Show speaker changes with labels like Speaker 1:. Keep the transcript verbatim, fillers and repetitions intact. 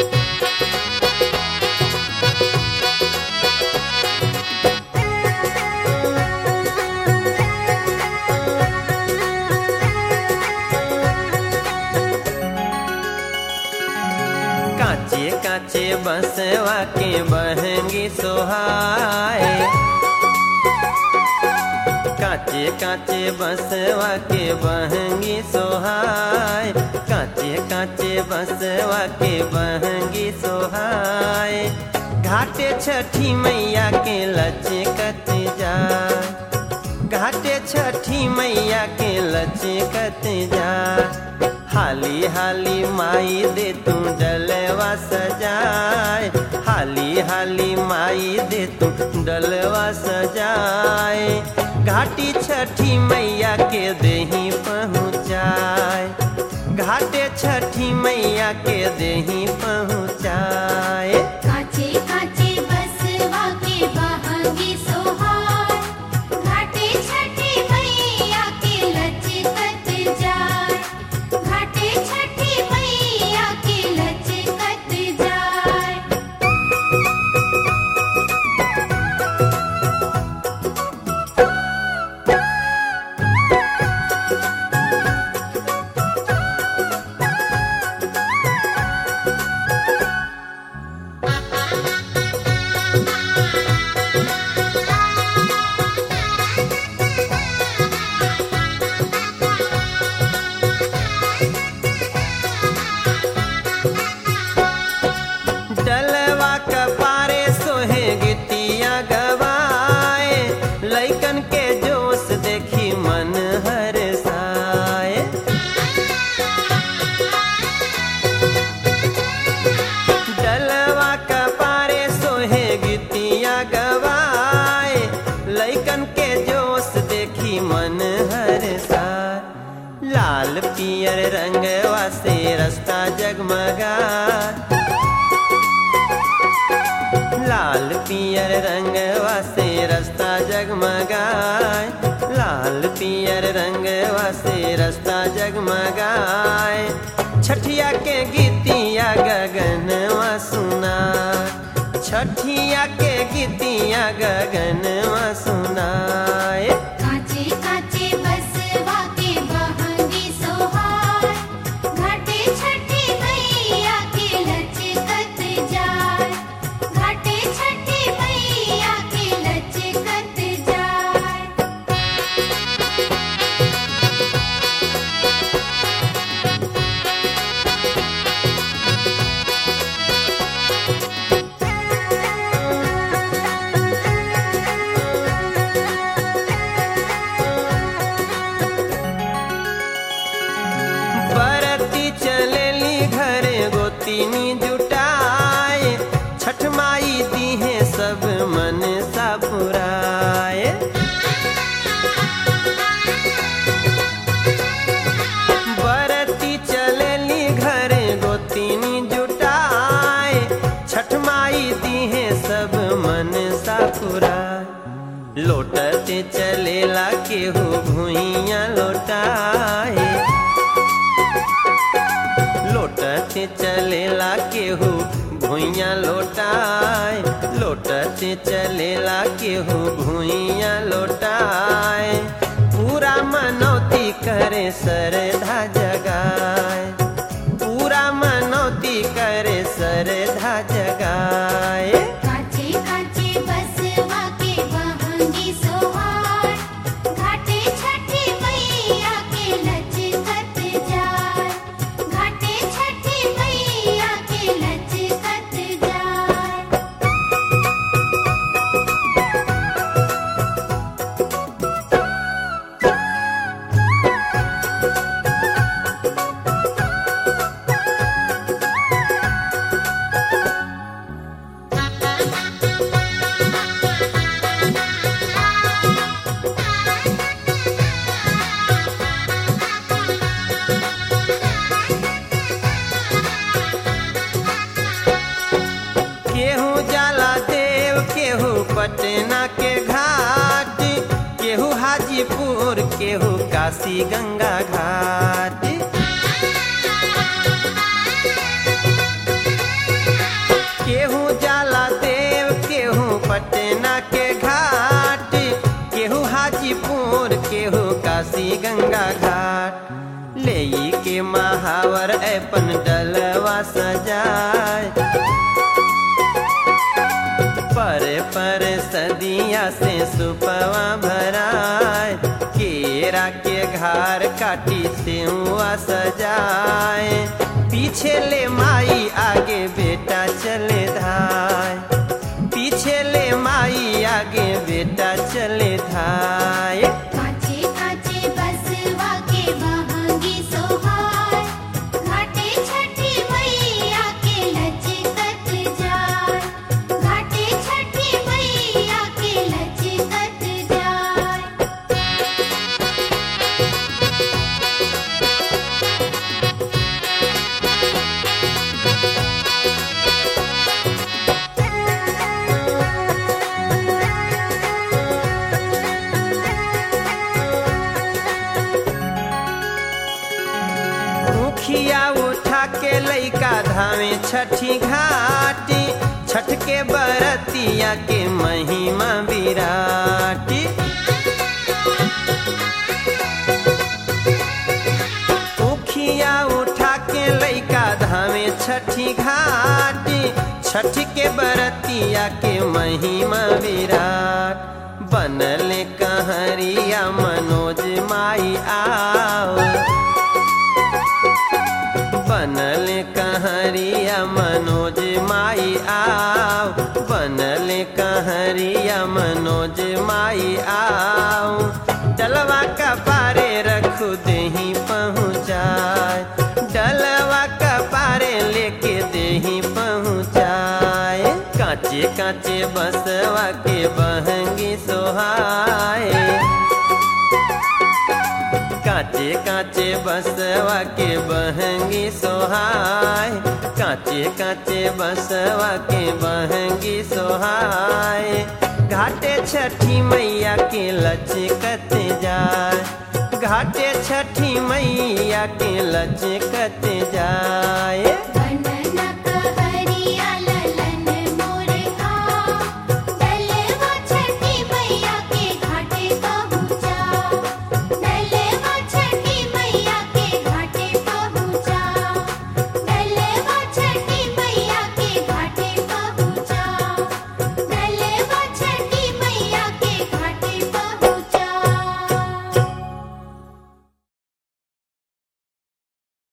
Speaker 1: काचे काचे बसवा के बहंगी सोहाए, काचे काचे बसवा के बहंगी सोहाए, काचे काचे बसवा के बहंगी सोहाए। घाटे छठी मैया के लचकत जा, घाटे छठी मैया के लचकत जा। हाली हाली माई दे तू डलवा सजाए, हाली हाली माई दे तू डलवा सजाए। घाटी छठी मैया के देही पहुँचाए, घाटे छठी मैया के देही पहुँचाए।
Speaker 2: काचे काचे बसवा के बहंगी सोहाए, घाटे छठी मैया के लचकत जाए, घाटे छठी मैया के लचकत जाए।
Speaker 1: डलवा कपारे सोहे गितिया गवाए, लइकन के जोश देखी मन हरसाए। डलवा कपारे सोहे गितिया गवाए, लइकन के जोश देखी मन हरसाए। लाल पियर रंगवा से रास्ता जगमगाए, लाल पियर रंगवा से रास्ता जगमगाए, लाल पियर रंगवा से रास्ता जगमगाए। छठिया के गीतिया गगनवा सुना, छठिया के गीतिया गगनवा सुनाए।
Speaker 2: काचे काचे बसवा के बहंगी सोहाए, घाटे छठी मैया के लचकत जाए, घाटे छठी मैया के लचकत जाए।
Speaker 1: बरती चलेली घरे गोतीनी जुटाए, छठ माई दीहे सब मन सा पुराए। बरती चलेली घरे गोतीनी जुटाए, छठ माई दीहे सब मन सा पुराए। लोटते चलेला केहू भुइया लोटाए, लोटते चलेला केहू भुइया लोटाए, लोटते चलेला केहू भुइया लोटाए। पूरा मनौती करे श्रद्धा जगाए, पूरा मनौती करे श्रद्धा जगाए।
Speaker 2: काचे काचे बसवा के बहंगी सोहाए, घाटे छठी मैया के लचकत जाए, घाटे छठी मैया के लचकत जाए।
Speaker 1: पटना के घाट, केहू हाजीपुर, केहू काशी गंगा घाट। पटना के घाट, केहू हाजीपुर केहू काशी गंगा घाट। लेई के महावर अपन डलवा सजाए, पर पर सदिया से सुपवा भराए। केरा के घार काटी से हुआ सजाए, पीछे ले माई आगे बेटा चले धाय, पीछे ले माई आगे बेटा चले धाय।
Speaker 2: काचे काचे बसवा के बहंगी सोहार, घाटे छठी मैया के लचकत जाय, घाटे छठी मैया के लचकत जाय।
Speaker 1: मुखिया उठा के लइका धावे छठी घाटी, छठ के बरतिया के महिमा विराटी। मुखिया उठा के लइका धावे छठी घाटी, छठ के बरतिया के महिमा विराट। बनल कहरिया मनोज माई आओ, बनल कहरिया मनोज माई आओ, बनल कहरिया मनोज माई आओ। डलवा का पारे रखू देही पहुँचाए, डलवा का पारे लेके देही पहुँचाए। काचे काचे बसवा के बहंगी सोहाए, काचे काचे बसवा के बहंगी सोहाय, काचे काचे बसवा के बहंगी सोहाय। घाटे छठी मैया के लचकत जाय, घाटे छठी मैया के लचकत जाय।
Speaker 2: बनना कहर